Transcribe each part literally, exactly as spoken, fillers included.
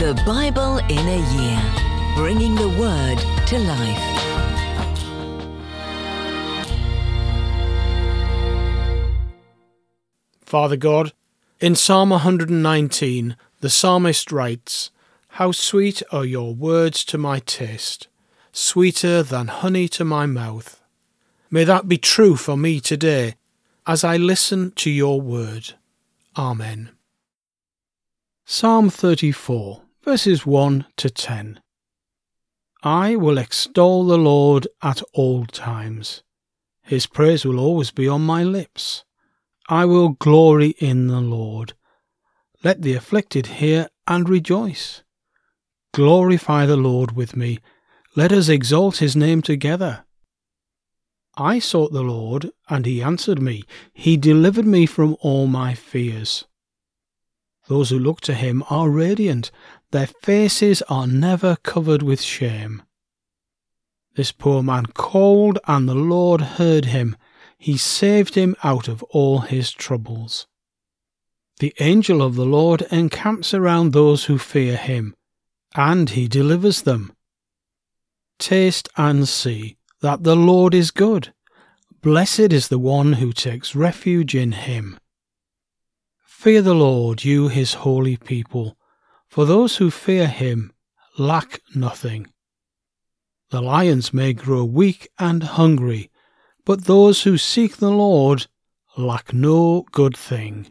The Bible in a Year, bringing the Word to life. Father God, in Psalm one hundred nineteen, the psalmist writes, "How sweet are your words to my taste, sweeter than honey to my mouth." May that be true for me today, as I listen to your word. Amen. Psalm thirty-four, verses one to ten. I will extol the Lord at all times. His praise will always be on my lips. I will glory in the Lord. Let the afflicted hear and rejoice. Glorify the Lord with me. Let us exalt his name together. I sought the Lord, and he answered me. He delivered me from all my fears. Those who look to him are radiant. Their faces are never covered with shame. This poor man called, and the Lord heard him. He saved him out of all his troubles. The angel of the Lord encamps around those who fear him, and he delivers them. Taste and see that the Lord is good. Blessed is the one who takes refuge in him. Fear the Lord, you his holy people, for those who fear him lack nothing. The lions may grow weak and hungry, but those who seek the Lord lack no good thing.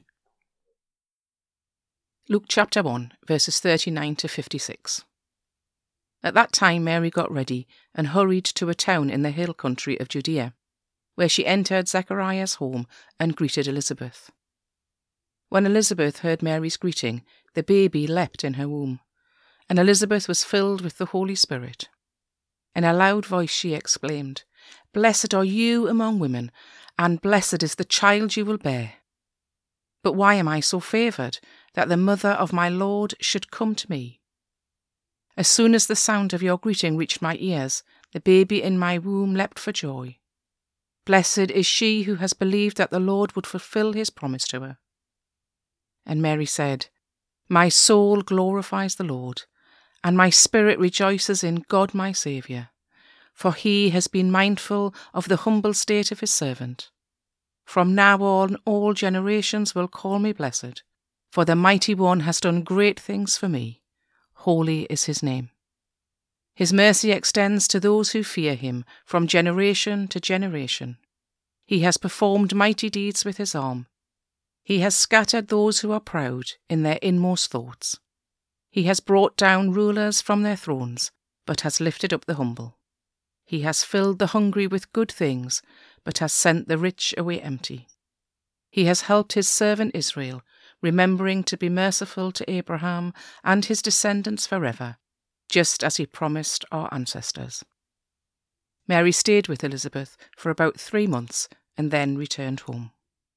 Luke chapter one, verses thirty-nine to fifty-six. At that time Mary got ready and hurried to a town in the hill country of Judea, where she entered Zechariah's home and greeted Elizabeth. When Elizabeth heard Mary's greeting, the baby leapt in her womb, and Elizabeth was filled with the Holy Spirit. In a loud voice she exclaimed, "Blessed are you among women, and blessed is the child you will bear. But why am I so favoured that the mother of my Lord should come to me? As soon as the sound of your greeting reached my ears, the baby in my womb leapt for joy. Blessed is she who has believed that the Lord would fulfil his promise to her." And Mary said, "My soul glorifies the Lord, and my spirit rejoices in God my Saviour, for he has been mindful of the humble state of his servant. From now on all generations will call me blessed, for the Mighty One has done great things for me. Holy is his name. His mercy extends to those who fear him from generation to generation. He has performed mighty deeds with his arm. He has scattered those who are proud in their inmost thoughts. He has brought down rulers from their thrones, but has lifted up the humble. He has filled the hungry with good things, but has sent the rich away empty. He has helped his servant Israel, remembering to be merciful to Abraham and his descendants forever, just as he promised our ancestors." Mary stayed with Elizabeth for about three months and then returned home.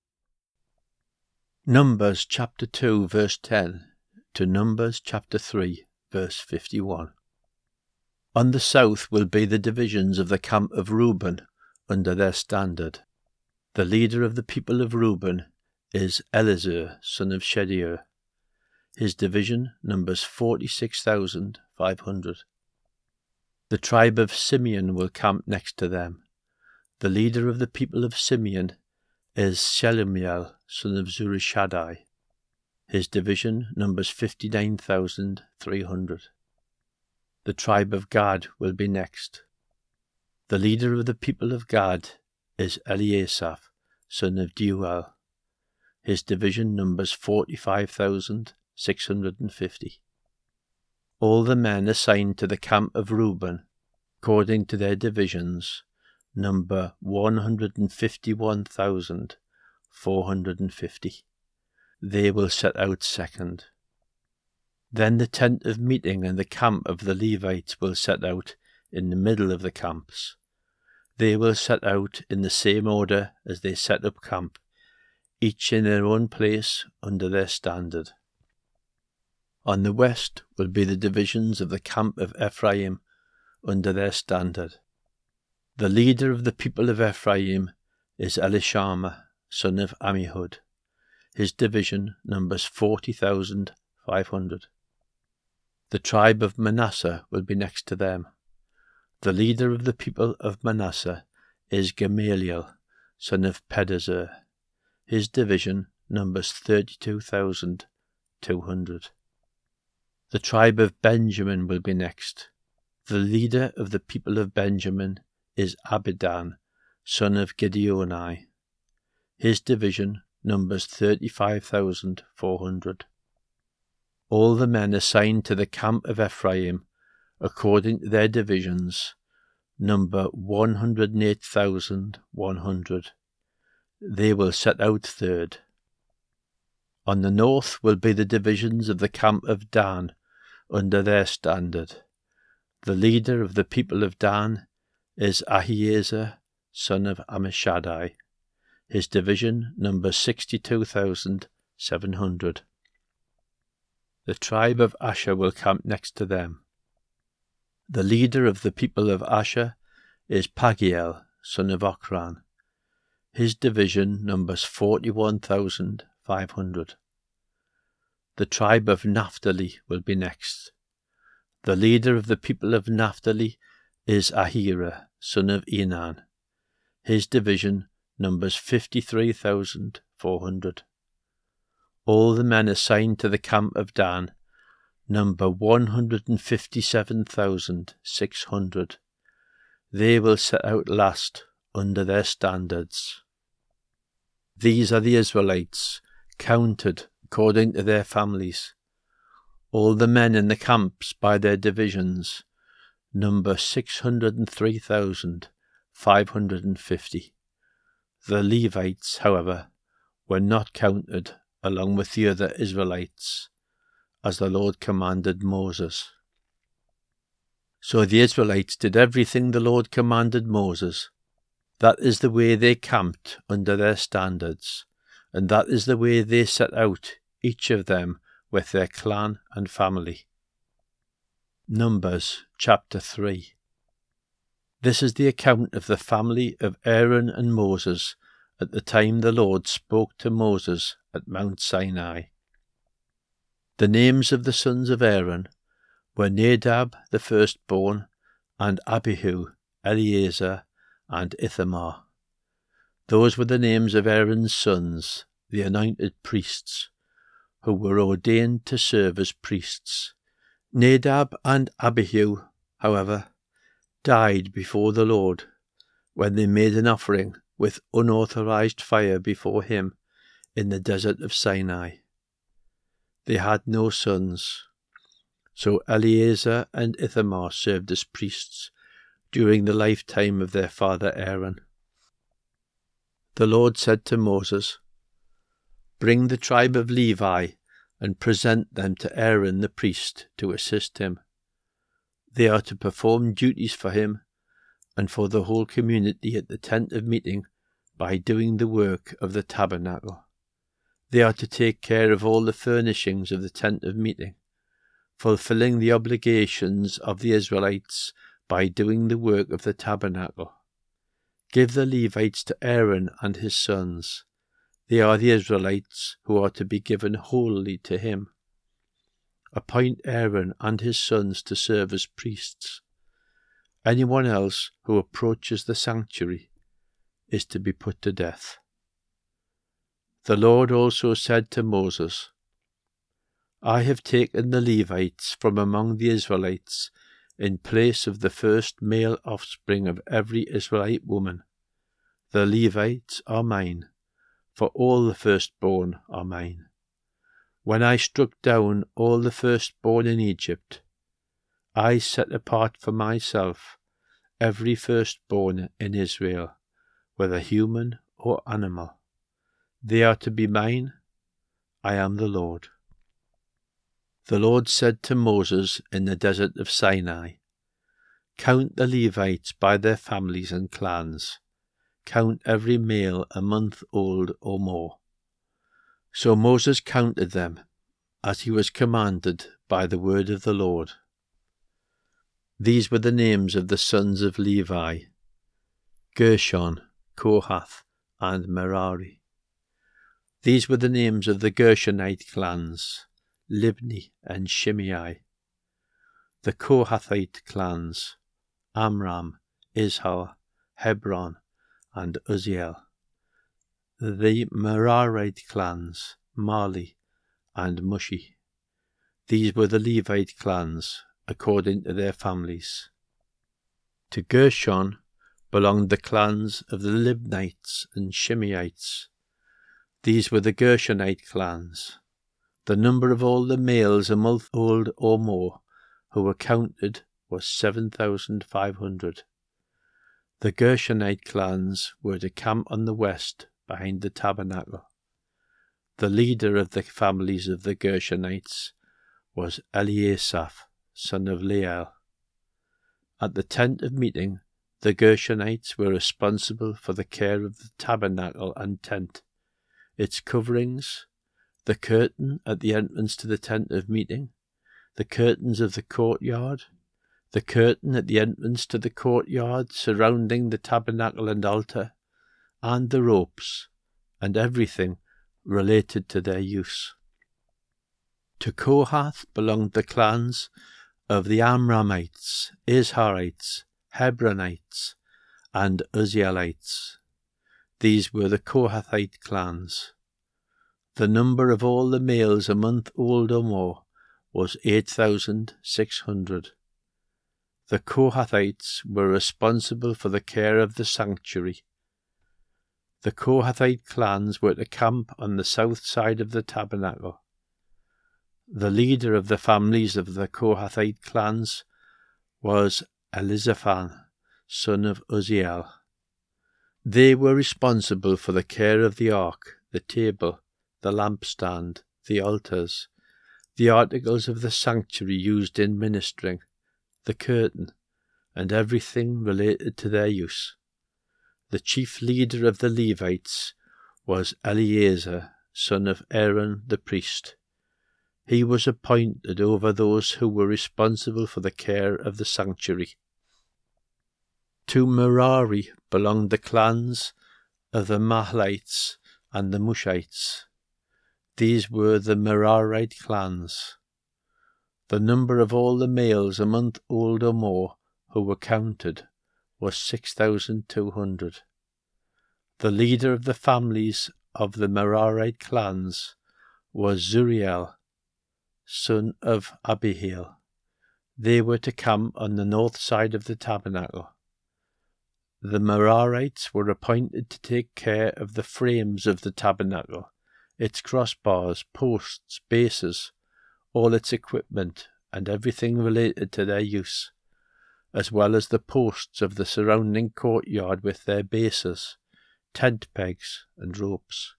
Numbers chapter two, verse ten to Numbers chapter three, verse fifty-one. On the south will be the divisions of the camp of Reuben under their standard. The leader of the people of Reuben is Elizur, son of Shedeur. His division numbers forty-six thousand five hundred. The tribe of Simeon will camp next to them. The leader of the people of Simeon is Shelumiel, son of Zurishaddai. His division numbers fifty-nine thousand three hundred. The tribe of Gad will be next. The leader of the people of Gad is Eliasaph, son of Deuel. His division numbers forty-five thousand six hundred fifty. All the men assigned to the camp of Reuben, according to their divisions, number one hundred fifty-one thousand four hundred fifty. They will set out second. Then the tent of meeting and the camp of the Levites will set out in the middle of the camps. They will set out in the same order as they set up camp, each in their own place under their standard. On the west will be the divisions of the camp of Ephraim under their standard. The leader of the people of Ephraim is Elishama, son of Ammihud. His division numbers forty thousand five hundred. The tribe of Manasseh will be next to them. The leader of the people of Manasseh is Gamaliel, son of Pedazur. His division numbers thirty-two thousand two hundred. The tribe of Benjamin will be next. The leader of the people of Benjamin is Abidan, son of Gideoni. His division numbers thirty-five thousand four hundred. All the men assigned to the camp of Ephraim, according to their divisions, number one hundred eight thousand one hundred. They will set out third. On the north will be the divisions of the camp of Dan, under their standard. The leader of the people of Dan is Ahiezer, son of Ammishaddai. His division numbers sixty-two thousand seven hundred. The tribe of Asher will camp next to them. The leader of the people of Asher is Pagiel, son of Ochran. His division numbers forty-one thousand five hundred. The tribe of Naphtali will be next. The leader of the people of Naphtali is Ahira, son of Enan. His division numbers fifty-three thousand four hundred. All the men assigned to the camp of Dan number one hundred fifty-seven thousand six hundred. They will set out last under their standards. These are the Israelites, counted according to their families. All the men in the camps by their divisions number six hundred three thousand five hundred fifty. The Levites, however, were not counted along with the other Israelites, as the Lord commanded Moses. So the Israelites did everything the Lord commanded Moses. That is the way they camped under their standards, and that is the way they set out, each of them with their clan and family. Numbers chapter three. This is the account of the family of Aaron and Moses at the time the Lord spoke to Moses at Mount Sinai. The names of the sons of Aaron were Nadab the firstborn, and Abihu, Eleazar, and Ithamar. Those were the names of Aaron's sons, the anointed priests, who were ordained to serve as priests. Nadab and Abihu, however, died before the Lord when they made an offering with unauthorized fire before him in the desert of Sinai. They had no sons, so Eleazar and Ithamar served as priests during the lifetime of their father Aaron. The Lord said to Moses, "Bring the tribe of Levi and present them to Aaron the priest to assist him. They are to perform duties for him and for the whole community at the tent of meeting by doing the work of the tabernacle. They are to take care of all the furnishings of the tent of meeting, fulfilling the obligations of the Israelites by doing the work of the tabernacle. Give the Levites to Aaron and his sons. They are the Israelites who are to be given wholly to him. Appoint Aaron and his sons to serve as priests. Anyone else who approaches the sanctuary is to be put to death." The Lord also said to Moses, "I have taken the Levites from among the Israelites in place of the first male offspring of every Israelite woman. The Levites are mine, for all the firstborn are mine. When I struck down all the firstborn in Egypt, I set apart for myself every firstborn in Israel, whether human or animal. They are to be mine. I am the Lord." The Lord said to Moses in the desert of Sinai, "Count the Levites by their families and clans. Count every male a month old or more." So Moses counted them, as he was commanded by the word of the Lord. These were the names of the sons of Levi: Gershon, Kohath, and Merari. These were the names of the Gershonite clans: Libni and Shimei. The Kohathite clans, Amram, Izhar, Hebron, and Uzziel. The Merarite clans, Mali and Mushi. These were the Levite clans, according to their families. To Gershon belonged the clans of the Libnites and Shimeites. These were the Gershonite clans. The number of all the males a month old or more who were counted was seven thousand five hundred. The Gershonite clans were to camp on the west behind the tabernacle. The leader of the families of the Gershonites was Eliasaph, son of Leel. At the tent of meeting, the Gershonites were responsible for the care of the tabernacle and tent, its coverings, the curtain at the entrance to the tent of meeting, the curtains of the courtyard, the curtain at the entrance to the courtyard surrounding the tabernacle and altar, and the ropes, and everything related to their use. To Kohath belonged the clans of the Amramites, Izharites, Hebronites, and Uzzielites. These were the Kohathite clans. The number of all the males a month old or more was eight thousand six hundred. The Kohathites were responsible for the care of the sanctuary. The Kohathite clans were to camp on the south side of the tabernacle. The leader of the families of the Kohathite clans was Elizaphan, son of Uzziel. They were responsible for the care of the ark, the table, the lampstand, the altars, the articles of the sanctuary used in ministering, the curtain, and everything related to their use. The chief leader of the Levites was Eleazar, son of Aaron the priest. He was appointed over those who were responsible for the care of the sanctuary. To Merari belonged the clans of the Mahlites and the Mushites. These were the Merarite clans. The number of all the males a month old or more who were counted was six thousand two hundred. The leader of the families of the Merarite clans was Zuriel, son of Abihail. They were to camp on the north side of the tabernacle. The Merarites were appointed to take care of the frames of the tabernacle, its crossbars, posts, bases, all its equipment, and everything related to their use, as well as the posts of the surrounding courtyard with their bases, tent pegs, and ropes.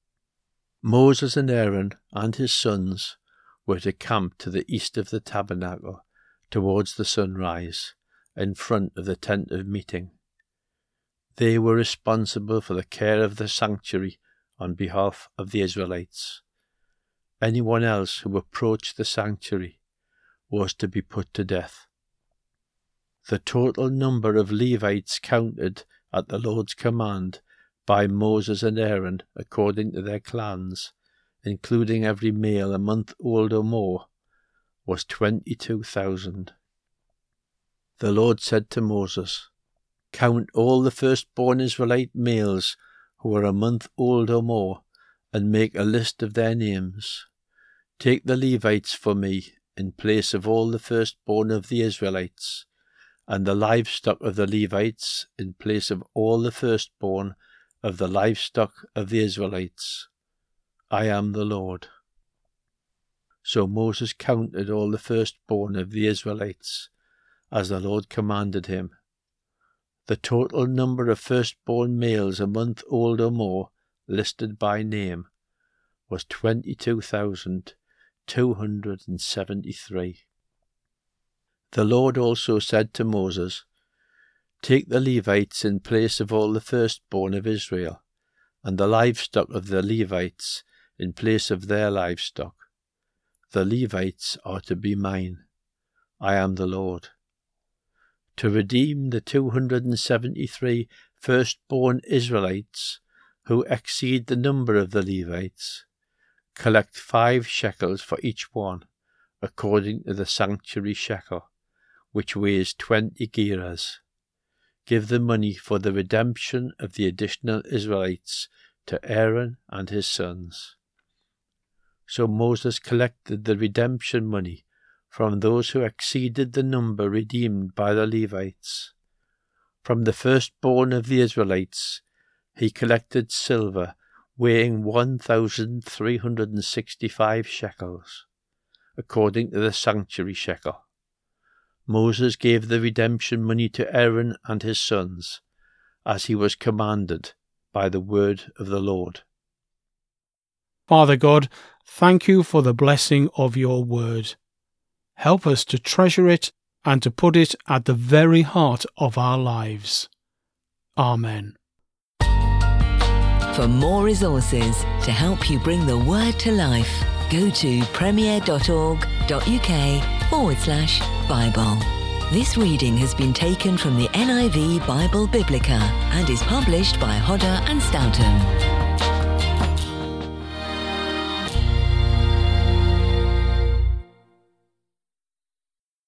Moses and Aaron and his sons were to camp to the east of the tabernacle, towards the sunrise, in front of the tent of meeting. They were responsible for the care of the sanctuary on behalf of the Israelites. Anyone else who approached the sanctuary was to be put to death. The total number of Levites counted at the Lord's command by Moses and Aaron according to their clans, including every male a month old or more, was twenty-two thousand. The Lord said to Moses, "Count all the firstborn Israelite males who are a month old or more, and make a list of their names. Take the Levites for me in place of all the firstborn of the Israelites, and the livestock of the Levites in place of all the firstborn of the livestock of the Israelites. I am the Lord." So Moses counted all the firstborn of the Israelites, as the Lord commanded him. The total number of firstborn males a month old or more, listed by name, was twenty-two thousand two hundred seventy-three. The Lord also said to Moses, "Take the Levites in place of all the firstborn of Israel, and the livestock of the Levites in place of their livestock. The Levites are to be mine. I am the Lord. To redeem the two hundred seventy-three firstborn Israelites who exceed the number of the Levites, collect five shekels for each one, according to the sanctuary shekel, which weighs twenty gerahs. Give the money for the redemption of the additional Israelites to Aaron and his sons. So Moses collected the redemption money from those who exceeded the number redeemed by the Levites. From the firstborn of the Israelites, he collected silver weighing one thousand three hundred and sixty-five shekels, according to the sanctuary shekel. Moses gave the redemption money to Aaron and his sons, as he was commanded by the word of the Lord. Father God, thank you for the blessing of your word. Help us to treasure it and to put it at the very heart of our lives. Amen. For more resources to help you bring the word to life, go to premier.org.uk forward slash Bible. This reading has been taken from the N I V Bible Biblica and is published by Hodder and Stoughton.